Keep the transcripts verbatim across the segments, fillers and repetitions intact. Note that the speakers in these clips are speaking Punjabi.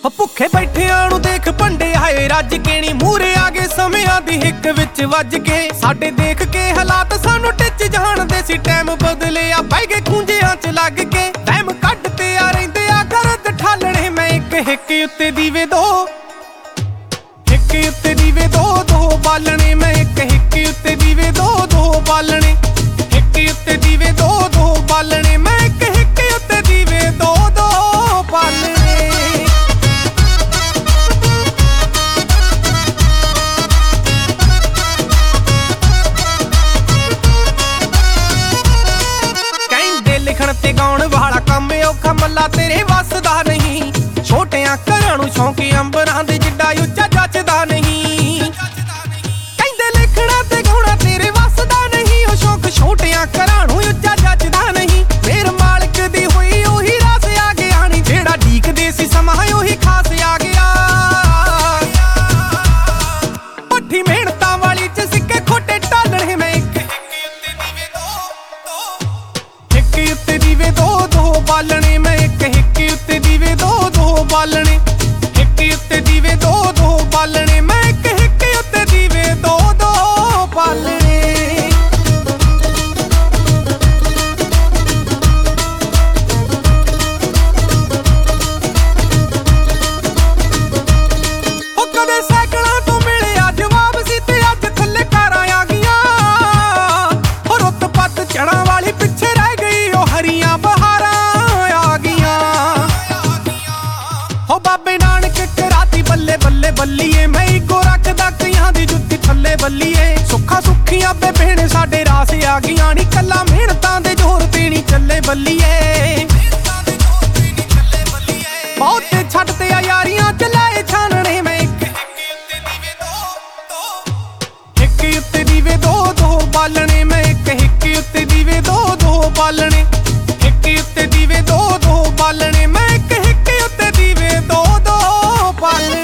ਭੁੱਖੇ ਬੈਠਿਆਂ ਨੂੰ ਦੇਖ ਭੰਡੇ ਆਏ ਰੱਜ ਕੇ ਨੀ ਮੂਹਰੇ ਆ ਗਏ ਸਮਿਆਂ ਦੀ ਹਿੱਕ ਵਿੱਚ ਵੱਜ ਕੇ। ਸਾਡੇ ਦੇਖ ਕੇ ਹਾਲਾਤ ਸਾਨੂੰ ਟਿੱਚ ਜਾਣਦੇ ਸੀ, ਟਾਈਮ ਬਦਲਿਆ ਬਹਿ ਗਏ ਖੂੰਜਿਆਂ ਚ ਲੱਗ ਕੇ। ਟਾਈਮ ਕੱਢਦੇ ਆ ਰਹਿੰਦੇ ਆ ਗਰਦ ਠਾਲਣੇ, ਮੈਂ ਇੱਕ ਹਿੱਕ ਉੱਤੇ ਦੀਵੇ ਦੋ, ਹਿੱਕ ਉੱਤੇ ਦੀਵੇ ਦੋ ਦੋ ਬਾਲਣੇ। ਮੈਂ ਇੱਕ ਹਿੱਕ ਉੱਤੇ ਦੀਵੇ ਦੋ ਦੋ ਬਾਲਣੇ, ਹਿੱਕ ਉੱਤੇ ਦੀਵੇ ਦੋ ਦੋ ਬਾਲਣੇ। ਮੈਂ ਇੱਕ ਹਿੱਕ ਉੱਤੇ ਦੀਵੇ ਦੋ ਦੋ ਬਾਲਣੇ। ਲਿਖਣ ਤੇ ਗਾਉਣ ਵਾਲਾ ਕੰਮ ਔਖਾ ਮੱਲਾ ਤੇਰੇ ਵੱਸ ਦਾ ਨਹੀਂ। ਛੋਟਿਆਂ ਘਰਾਂ ਨੂੰ ਸ਼ੌਂਕ ਅੰਬਰਾਂ ਦੇ ਜਿੱਡਾ ਉੱਚਾ ਜੱਚਦਾ ਨਹੀਂ। ਕਹਿੰਦੇ ਲਿਖਣਾ ਤੇ ਗਾਉਣਾ ਤੇਰੇ ਵੱਸ ਦਾ ਨਹੀਂ, ਉਹ ਸ਼ੌਂਕ ਛੋਟਿਆਂ ਘਰਾਂ ਨੂੰ ਉੱਚਾ ਜੱਚਦਾ ਨਹੀਂ। ਫੇਰ ਮਾਲਕ ਦੀ ਹੋਈ ਉਹੀ ਰਾਸ ਆ ਗਿਆ ਨੀ, ਜਿਹੜਾ ਢੀਕਦੇ ਸੀ ਸਮਾਂ ਉਹੀ ਖਾਸ ਆ ਗਿਆ। ਪੱਠੀ ਮਿਹਨਤਾਂ ਵਾਲੀ ਚ ਸਿੱਕੇ ਖੋਟੇ ਢਾਲਣੇ, ਮੈਂ ਇੱਕ ਉੱਤੇ ਦੀਵੇ ਦੋ ਦੋ ਬਾਲਣੇ। ਮੈਂ ਇੱਕ ਹਿੱਕ ਉੱਤੇ ਦੀਵੇ ਦੋ ਦੋ ਬਾਲਣੇ, ਹਿੱਕ ਉੱਤੇ ਦੀਵੇ ਦੋ ਦੋ ਬਾਲਣੇ। ਮੈਂ ਇੱਕ ਹਿੱਕ ਉੱਤੇ ਦੀਵੇ ਦੋ ਦੋ ਬਾਲਣੇ। ਉਹ ਕਦੇ ਸਾਈਕਲਾਂ ਤੋਂ ਮਿਲਿਆ ਜਵਾਬ ਸੀ ਤੇ ਅੱਜ ਥੱਲੇ ਕਾਰਾਂ ਆ ਗਈਆਂ। ਉਹ ਰੁੱਤ ਪੱਤ ਚੜਾਂ ਵਾਲੀ ਪਿੱਛੇ ਰਹਿ ਗਈ, ਉਹ ਹਰੀਆਂ ਬਹਾਰਾਂ ਆ ਗਈਆਂ। ਹੋ ਬਾਬੇ ਨਾਨਕ ਕਰਾਤੀ ਬੱਲੇ ਬੱਲੇ ਬੱਲੀਏ, ਮੈਂ ਇੱਕੋ ਰੱਖਦਾ ਕਈਆਂ ਦੀ ਜੁੱਤੀ ਥੱਲੇ ਬੱਲੀਏ। ਸੁੱਖਾ ਸੁੱਖੀਆਂ ਬੇਬੇ ਸਾਡੇ ਰਾਸ ਆ ਗਈਆਂ ਨੀ, ਕੱਲਾ ਮਿਹਨਤਾਂ ਦੇ ਜ਼ੋਰ ਤੇ ਨੀ ਚੱਲੇ ਬੱਲੀਏ। ਬਹੁਤੇ ਛੱਡ ਤੇ ਆ ਯਾਰੀਆਂ ਚ ਲਾਏ ਛਾਨਣੇ, ਮੈਂ ਇੱਕ ਹਿੱਕ ਉੱਤੇ ਦੀਵੇ ਦੋ ਦੋ ਬਾਲਣੇ। ਮੈਂ ਇੱਕ ਹਿੱਕ ਉੱਤੇ ਦੀਵੇ ਦੋ ਦੋ ਬਾਲਣੇ, ਹਿੱਕ ਉੱਤੇ ਦੀਵੇ ਦੋ ਦੋ ਬਾਲਣੇ। ਮੈਂ ਇੱਕ ਹਿੱਕ ਉੱਤੇ ਦੀਵੇ ਦੋ ਦੋ ਬਾਲਣੇ।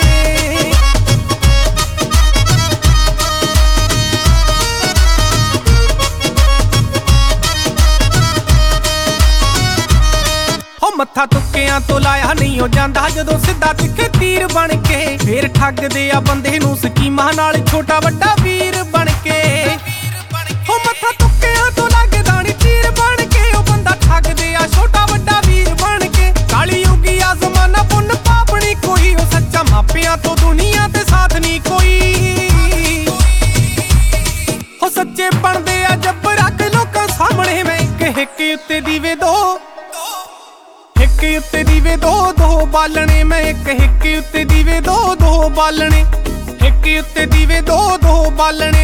ਹੋ ਮੱਥਾ ਤੁੱਕਿਆਂ ਤੋਂ ਲਾਇਆ ਨਹੀਂ ਹੋ ਜਾਂਦਾ, ਜਦੋਂ ਸਿੱਧਾ ਤਿੱਖੇ ਤੀਰ ਬਣ ਕੇ। ਫੇਰ ਠੱਗਦੇ ਆ ਬੰਦੇ ਨੂੰ ਸਕੀਮਾਂ ਨਾਲ, ਛੋਟਾ ਵੱਡਾ ਵੀਰ ਬਣ ਕੇ। ਹੋ ਮੱਥਾ ਤੁੱਕਿਆਂ ਤੋਂ ਲੱਗਦਾ ਨੀ ਤੀਰ ਬਣ ਕੇ, ਉਹ ਬੰਦਾ ਠੱਗਦੇ ਆ ਛੋਟਾ ਵੱਡਾ ਵੀਰ ਬਣ ਕੇ। ਕਾਲੀ ਯੁਗੀ ਆ ਜ਼ਮਾਨਾ ਪੁੰਨ ਪਾਪ ਨੀ ਕੋਈ, ਉਹ ਸੱਚਾ ਮਾਪਿਆਂ ਤੋਂ ਦੁਨੀਆ ਤੇ ਸਾਥ ਨੀ ਕੋਈ। ਹੋ ਸੱਚੇ ਬਣਦੇ ਆ ਜੱਬ ਰੱਖ ਲੋਕਾਂ ਸਾਹਮਣੇ, ਮੈਂ ਇੱਕ ਹਿੱਕ ਉੱਤੇ ਦੀਵੇ ਦੋ, ਹਿੱਕ ਉੱਤੇ ਦੀਵੇ ਦੋ ਦੋ ਬਾਲਣੇ। ਮੈਂ ਇੱਕ ਹਿੱਕ ਉੱਤੇ ਦੀਵੇ ਦੋ ਦੋ ਬਾਲਣੇ, ਹਿੱਕ ਉੱਤੇ ਦੀਵੇ ਦੋ ਦੋ ਬਾਲਣੇ।